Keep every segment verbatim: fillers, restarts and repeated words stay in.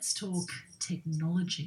let's talk technology.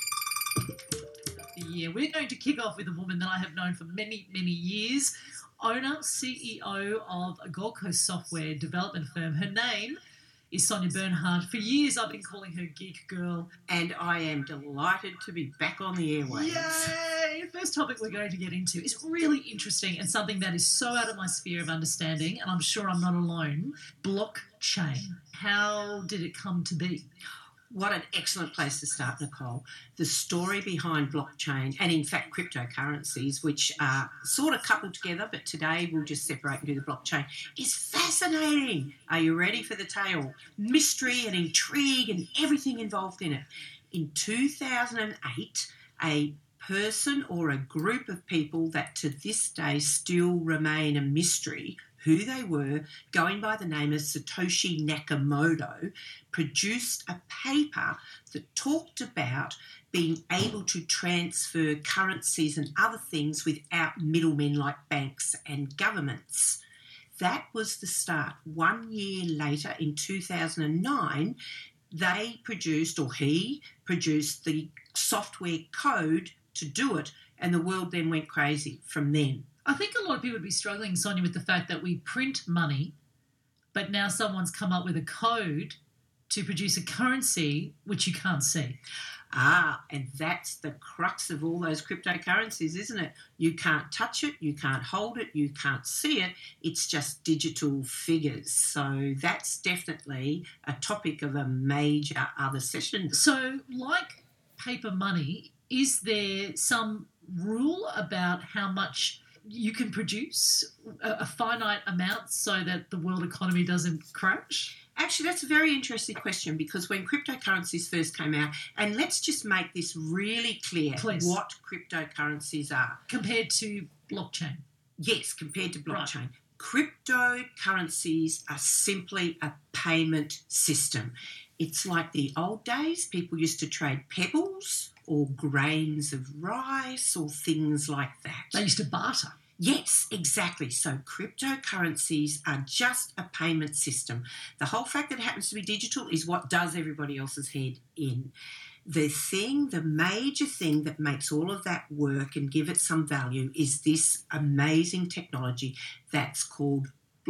Yeah, we're going to kick off with a woman that I have known for many, many years. Owner, C E O of a Gold Coast software development firm. Her name is Sonia Bernhardt. For years I've been calling her Geek Girl. And I am delighted to be back on the airwaves. Yay! The first topic we're going to get into is really interesting and something that is so out of my sphere of understanding, and I'm sure I'm not alone. Blockchain. How did it come to be? What an excellent place to start, Nicole. The story behind blockchain and, in fact, cryptocurrencies, which are sort of coupled together, but today we'll just separate and do the blockchain, is fascinating. Are you ready for the tale? Mystery and intrigue and everything involved in it. In two thousand eight, a person or a group of people that to this day still remain a mystery, who they were, going by the name of Satoshi Nakamoto, produced a paper that talked about being able to transfer currencies and other things without middlemen like banks and governments. That was the start. One year later, in two thousand nine, they produced, or he produced, the software code to do it, and the world then went crazy from then. I think a lot of people would be struggling, Sonia, with the fact that we print money, but now someone's come up with a code to produce a currency which you can't see. Ah, and that's the crux of all those cryptocurrencies, isn't it? You can't touch it, you can't hold it, you can't see it. It's just digital figures. So that's definitely a topic of a major other session. So, like paper money, is there some rule about how much you can produce, a, a finite amount, so that the world economy doesn't crash? Actually, that's a very interesting question, because when cryptocurrencies first came out, and let's just make this really clear, Please. What cryptocurrencies are. Compared to blockchain? Yes, compared to blockchain. Right. Cryptocurrencies are simply a payment system. It's like the old days. People used to trade pebbles or grains of rice or things like that. They used to barter. Yes, exactly. So cryptocurrencies are just a payment system. The whole fact that it happens to be digital is what does everybody else's head in. The thing, the major thing that makes all of that work and give it some value is this amazing technology that's called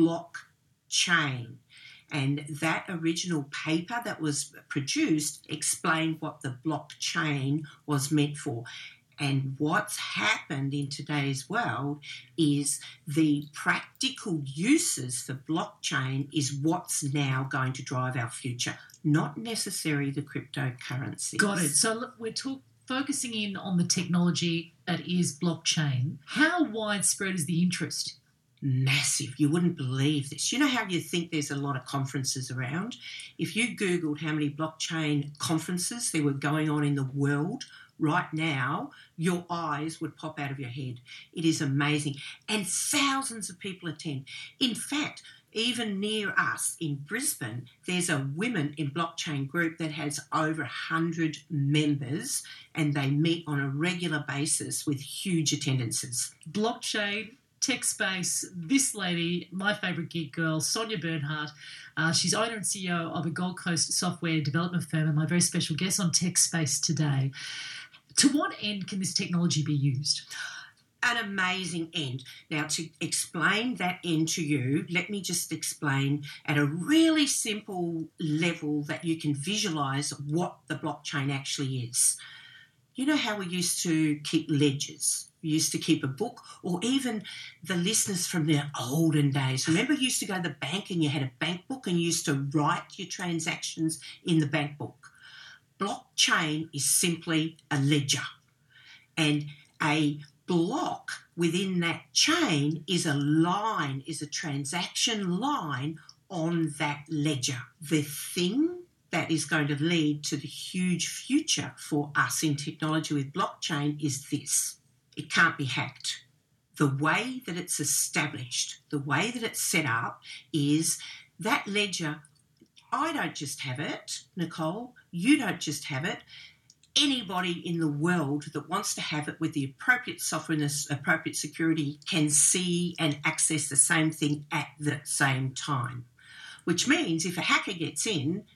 blockchain. And that original paper that was produced explained what the blockchain was meant for. And what's happened in today's world is the practical uses for blockchain is what's now going to drive our future, not necessarily the cryptocurrencies. Got it. So look, we're talk, focusing in on the technology that is blockchain. How widespread is the interest? Massive. You wouldn't believe this. You know how you think there's a lot of conferences around? If you Googled how many blockchain conferences there were going on in the world right now, your eyes would pop out of your head. It is amazing. And thousands of people attend. In fact, even near us in Brisbane, there's a Women in Blockchain group that has over one hundred members, and they meet on a regular basis with huge attendances. Blockchain, tech space, this lady, my favourite geek girl, Sonia Bernhardt. Uh, she's owner and C E O of a Gold Coast software development firm, and my very special guest on Tech Space today. To what end can this technology be used? An amazing end. Now, to explain that end to you, let me just explain at a really simple level that you can visualise what the blockchain actually is. You know how we used to keep ledgers? We used to keep a book, or even the listeners from the olden days. Remember, you used to go to the bank and you had a bank book and you used to write your transactions in the bank book. Blockchain is simply a ledger, and a block within that chain is a line, is a transaction line on that ledger. The thing that is going to lead to the huge future for us in technology with blockchain is this. It can't be hacked. The way that it's established, the way that it's set up is that ledger, I don't just have it, Nicole, you don't just have it. Anybody in the world that wants to have it with the appropriate software and the appropriate security can see and access the same thing at the same time, which means if a hacker gets in,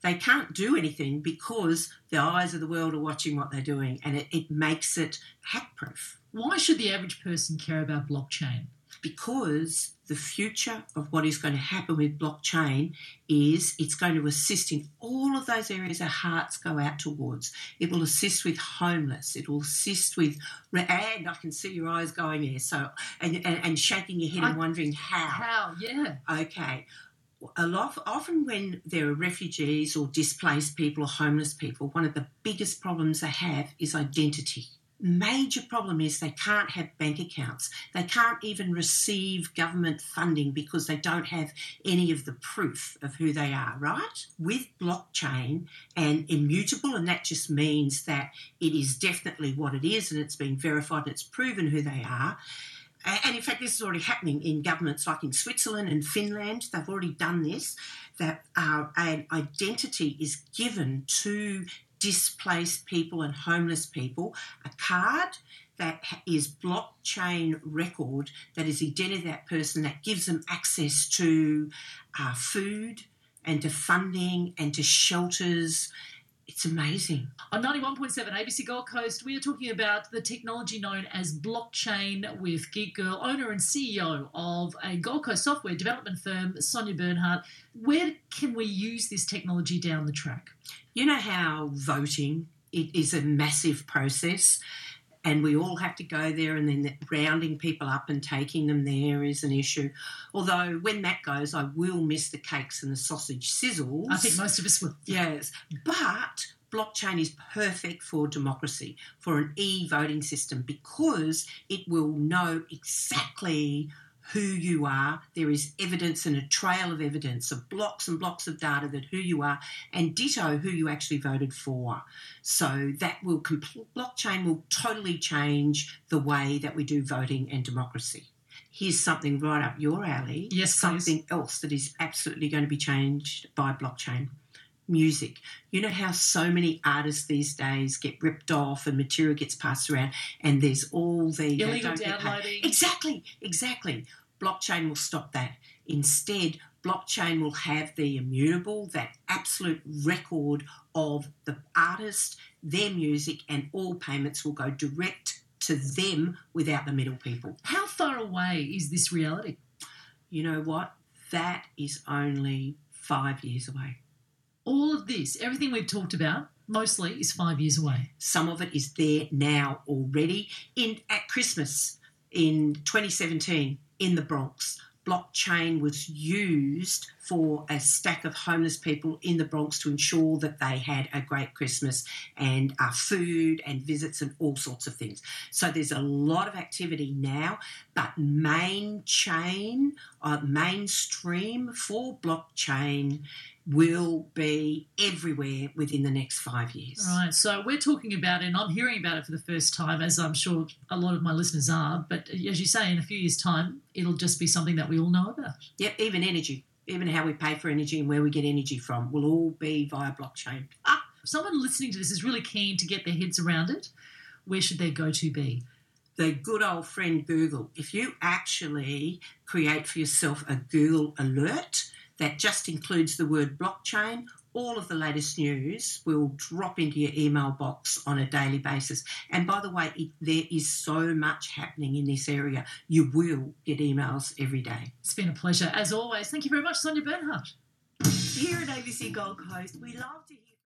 they can't do anything because the eyes of the world are watching what they're doing, and it, it makes it hack-proof. Why should the average person care about blockchain? Because the future of what is going to happen with blockchain is it's going to assist in all of those areas our hearts go out towards. It will assist with homeless. It will assist with, and I can see your eyes going there, so and and, and shaking your head I, and wondering how. How, yeah. Okay. A lot, often when there are refugees or displaced people or homeless people, one of the biggest problems they have is identity. Major problem is they can't have bank accounts. They can't even receive government funding because they don't have any of the proof of who they are, right? With blockchain and immutable, and that just means that it is definitely what it is and it's been verified and it's proven who they are. And in fact, this is already happening in governments like in Switzerland and Finland. They've already done this, that uh, an identity is given to displaced people and homeless people, a card that is blockchain record that is identity of that person, that gives them access to uh, food and to funding and to shelters. It's amazing. On ninety-one point seven A B C Gold Coast, we are talking about the technology known as blockchain with Geek Girl, owner and C E O of a Gold Coast software development firm, Sonia Bernhardt. Where can we use this technology down the track? You know how voting, it is a massive process and we all have to go there, and then rounding people up and taking them there is an issue. Although when that goes, I will miss the cakes and the sausage sizzles. I think most of us will. Yes. But blockchain is perfect for democracy, for an e-voting system, because it will know exactly who you are. There is evidence and a trail of evidence of blocks and blocks of data that who you are, and ditto who you actually voted for. So that will compl- blockchain will totally change the way that we do voting and democracy. Here's something right up your alley. Yes, something please. else that is absolutely going to be changed by blockchain. Music. You know how so many artists these days get ripped off and material gets passed around, and there's all the illegal downloading. Exactly, exactly. Blockchain will stop that. Instead, blockchain will have the immutable, that absolute record of the artist, their music, and all payments will go direct to them without the middle people. How far away is this reality? You know what? That is only five years away. All of this, everything we've talked about, mostly is five years away. Some of it is there now already. In at Christmas in twenty seventeen in the Bronx, blockchain was used for a stack of homeless people in the Bronx to ensure that they had a great Christmas and uh, food and visits and all sorts of things. So there's a lot of activity now, but main chain, uh, mainstream for blockchain will be everywhere within the next five years. Right, so we're talking about it, and I'm hearing about it for the first time, as I'm sure a lot of my listeners are, but as you say, in a few years' time, it'll just be something that we all know about. Yep, even energy, even how we pay for energy and where we get energy from will all be via blockchain. Ah, if someone listening to this is really keen to get their heads around it, where should their go-to be? The good old friend Google. If you actually create for yourself a Google alert that just includes the word blockchain, all of the latest news will drop into your email box on a daily basis. And by the way, it, there is so much happening in this area. You will get emails every day. It's been a pleasure. As always, thank you very much, Sonia Bernhardt. Here at A B C Gold Coast, we love to hear